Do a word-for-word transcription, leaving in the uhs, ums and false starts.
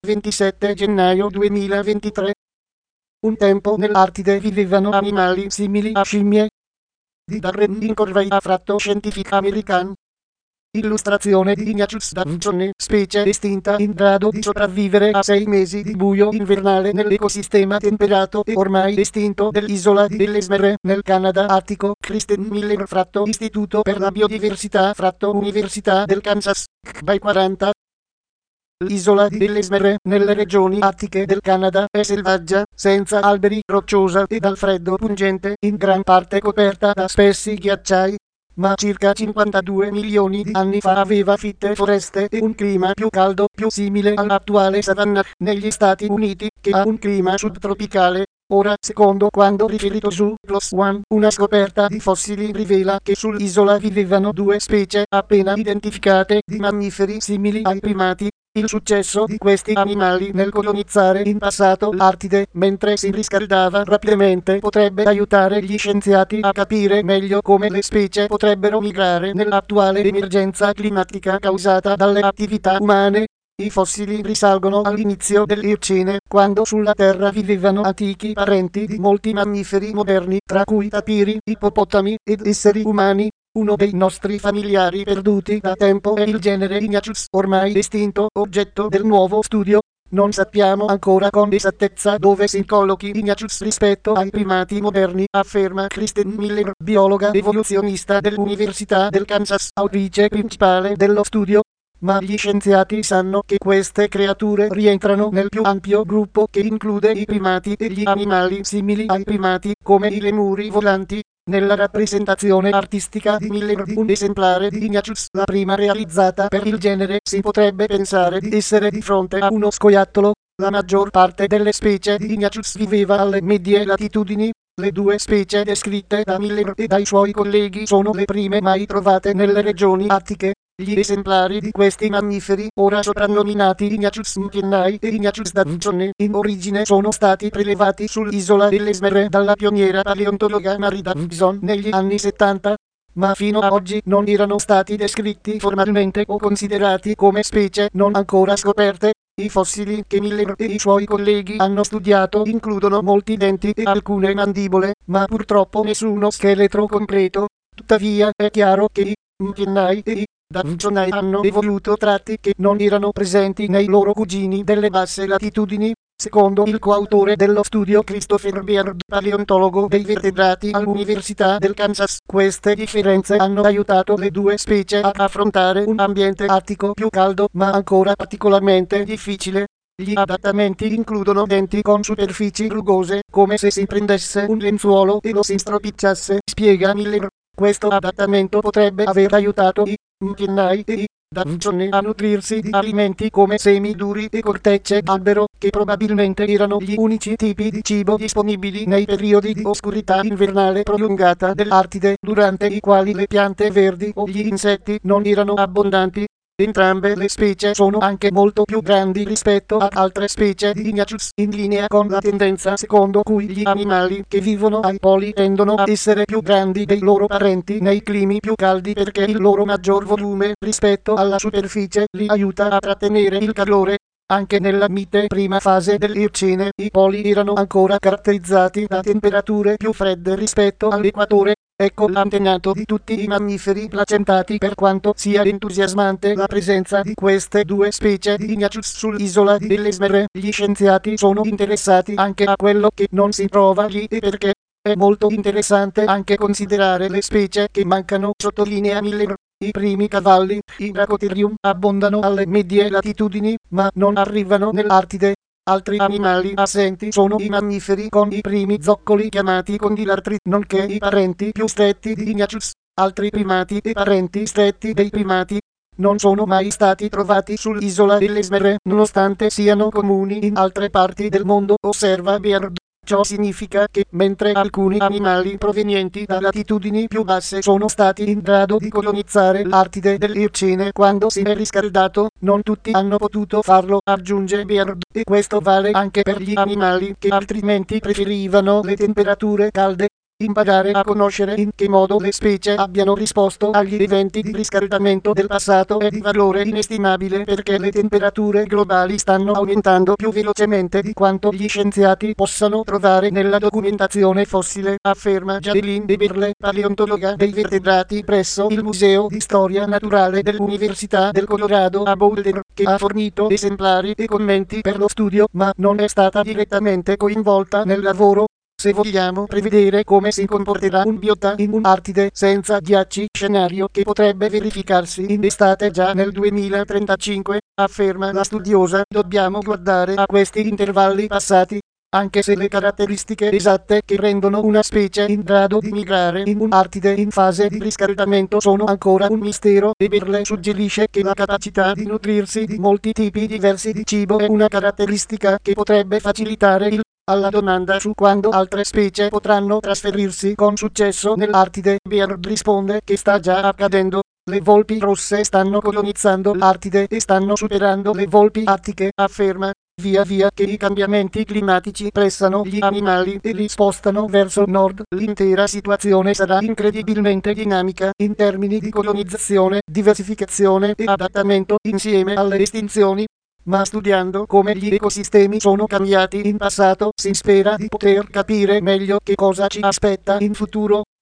ventisette gennaio duemilaventitré. Un tempo nell'Artide vivevano animali simili a scimmie. Di Darren Incorvei a Fratto Scientific American. Illustrazione di Ignatius Davison, specie estinta in grado di sopravvivere a sei mesi di buio invernale nell'ecosistema temperato e ormai estinto dell'isola di Ellesmere, nel Canada Artico. Kristen Miller Fratto Istituto per la Biodiversità Fratto Università del Kansas, by quaranta. L'isola di Ellesmere, nelle regioni artiche del Canada, è selvaggia, senza alberi, rocciosa e dal freddo pungente, in gran parte coperta da spessi ghiacciai. Ma circa cinquantadue milioni di anni fa aveva fitte foreste e un clima più caldo, più simile all'attuale savanna negli Stati Uniti, che ha un clima subtropicale. Ora, secondo quanto riferito su PLOS ONE, una scoperta di fossili rivela che sull'isola vivevano due specie appena identificate di mammiferi simili ai primati. Il successo di questi animali nel colonizzare in passato l'Artide, mentre si riscaldava rapidamente, potrebbe aiutare gli scienziati a capire meglio come le specie potrebbero migrare nell'attuale emergenza climatica causata dalle attività umane. I fossili risalgono all'inizio dell'Eocene, quando sulla Terra vivevano antichi parenti di molti mammiferi moderni, tra cui tapiri, ippopotami ed esseri umani. Uno dei nostri familiari perduti da tempo è il genere Ignatius, ormai estinto, oggetto del nuovo studio. Non sappiamo ancora con esattezza dove si collochi Ignatius rispetto ai primati moderni, afferma Kristen Miller, biologa evoluzionista dell'Università del Kansas, autrice principale dello studio. Ma gli scienziati sanno che queste creature rientrano nel più ampio gruppo che include i primati e gli animali simili ai primati, come i lemuri volanti. Nella rappresentazione artistica di Miller di un esemplare di Ignatius, la prima realizzata per il genere, si potrebbe pensare di essere di fronte a uno scoiattolo. La maggior parte delle specie di Ignatius viveva alle medie latitudini. Le due specie descritte da Miller e dai suoi colleghi sono le prime mai trovate nelle regioni artiche. Gli esemplari di questi mammiferi, ora soprannominati Ignatius mckennayi e Ignatius davison, in origine sono stati prelevati sull'isola dell'Ellesmere dalla pioniera paleontologa Mary Davison negli anni settanta, ma fino a oggi non erano stati descritti formalmente o considerati come specie non ancora scoperte. I fossili che Miller e i suoi colleghi hanno studiato includono molti denti e alcune mandibole, ma purtroppo nessuno scheletro completo. Tuttavia è chiaro che i mckennayi e i Davison hanno evoluto tratti che non erano presenti nei loro cugini delle basse latitudini. Secondo il coautore dello studio Christopher Beard, paleontologo dei vertebrati all'Università del Kansas, queste differenze hanno aiutato le due specie ad affrontare un ambiente artico più caldo ma ancora particolarmente difficile. Gli adattamenti includono denti con superfici rugose, come se si prendesse un lenzuolo e lo si stropicciasse, spiega Miller. Questo adattamento potrebbe aver aiutato i mckennayi e i Davison a nutrirsi di alimenti come semi duri e cortecce d'albero, che probabilmente erano gli unici tipi di cibo disponibili nei periodi di oscurità invernale prolungata dell'Artide, durante i quali le piante verdi o gli insetti non erano abbondanti. Entrambe le specie sono anche molto più grandi rispetto ad altre specie di Ignatius, in linea con la tendenza secondo cui gli animali che vivono ai poli tendono a essere più grandi dei loro parenti nei climi più caldi, perché il loro maggior volume rispetto alla superficie li aiuta a trattenere il calore. Anche nella mite prima fase dell'Eocene, i poli erano ancora caratterizzati da temperature più fredde rispetto all'equatore. Ecco l'antenato di tutti i mammiferi placentati. Per quanto sia entusiasmante la presenza di queste due specie di Ignatius sull'isola di Ellesmere, gli scienziati sono interessati anche a quello che non si trova lì e perché. È molto interessante anche considerare le specie che mancano, sottolinea Miller. I primi cavalli, i Dracotherium, abbondano alle medie latitudini, ma non arrivano nell'Artide. Altri animali assenti sono i mammiferi con i primi zoccoli chiamati condylartri, nonché i parenti più stretti di Ignatius. Altri primati e parenti stretti dei primati non sono mai stati trovati sull'isola dell'Ellesmere, nonostante siano comuni in altre parti del mondo, osserva Beard. Ciò significa che, mentre alcuni animali provenienti da latitudini più basse sono stati in grado di colonizzare l'Artide dell'Eocene quando si è riscaldato, non tutti hanno potuto farlo, aggiunge Beard, e questo vale anche per gli animali che altrimenti preferivano le temperature calde. imparare a conoscere in che modo le specie abbiano risposto agli eventi di riscaldamento del passato è di valore inestimabile perché le temperature globali stanno aumentando più velocemente di quanto gli scienziati possano trovare nella documentazione fossile, afferma Jadeline Deberle, paleontologa dei vertebrati presso il Museo di Storia Naturale dell'Università del Colorado a Boulder, che ha fornito esemplari e commenti per lo studio ma non è stata direttamente coinvolta nel lavoro. Se vogliamo prevedere come si comporterà un biota in un'Artide senza ghiacci, scenario che potrebbe verificarsi in estate già nel duemilatrentacinque, afferma la studiosa, dobbiamo guardare a questi intervalli passati. Anche se le caratteristiche esatte che rendono una specie in grado di migrare in un'Artide in fase di riscaldamento sono ancora un mistero, Deberle suggerisce che la capacità di nutrirsi di molti tipi diversi di cibo è una caratteristica che potrebbe facilitare il alla domanda su quando altre specie potranno trasferirsi con successo nell'Artide, Beard risponde che sta già accadendo. Le volpi rosse stanno colonizzando l'Artide e stanno superando le volpi attiche, afferma. Via via che i cambiamenti climatici pressano gli animali e li spostano verso nord, l'intera situazione sarà incredibilmente dinamica in termini di colonizzazione, diversificazione e adattamento insieme alle estinzioni. Ma studiando come gli ecosistemi sono cambiati in passato, si spera di poter capire meglio che cosa ci aspetta in futuro.